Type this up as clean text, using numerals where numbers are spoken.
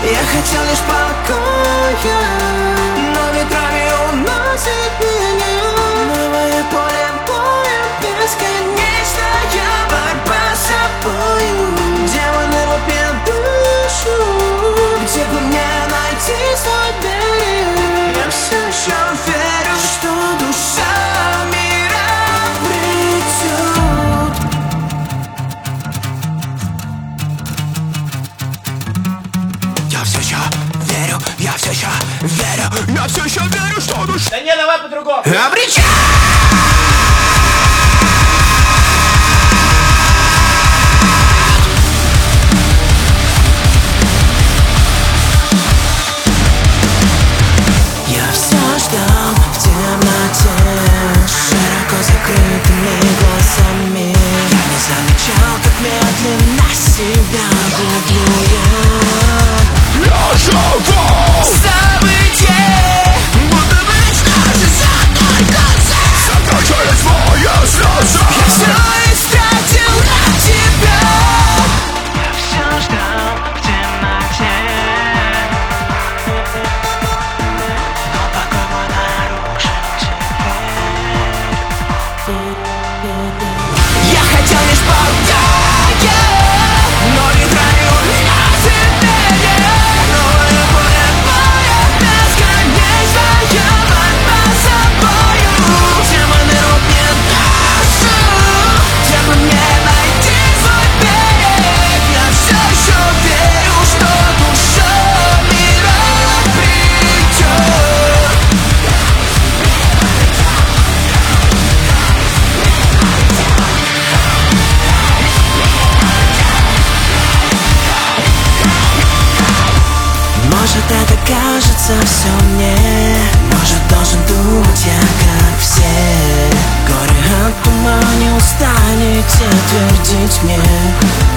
Я хотел лишь покоя, но ветрами уносит меня. Новое поле боя, бесконечная борьба с собою. Демоны лупят душу, где бы мне найти свой берег? Я все еще верю, что душа мира придет. Я все еще верю, я все еще верю, я все еще верю, что душа... Да не, давай по-другому. Обречен! Я все ждал в темноте, широко закрытыми глазами. Я не замечал, как медленно себя гублю я. Я живу! События, будто бы кажется только закрутили свои слезы. Я все истратил на тебя. Я все ждал в темноте, но покой мой нарушен теперь. Я хотел лишь покоя, но ветрами уносит меня. Новое поле боя, бесконечная борьба с собою. Демоны рубят душу, где бы мне найти свой берег? Я все еще верю, что душа мира придет. Может, это кажется все мне, может, должен думать я как все. Горе от ума не устанете твердить мне.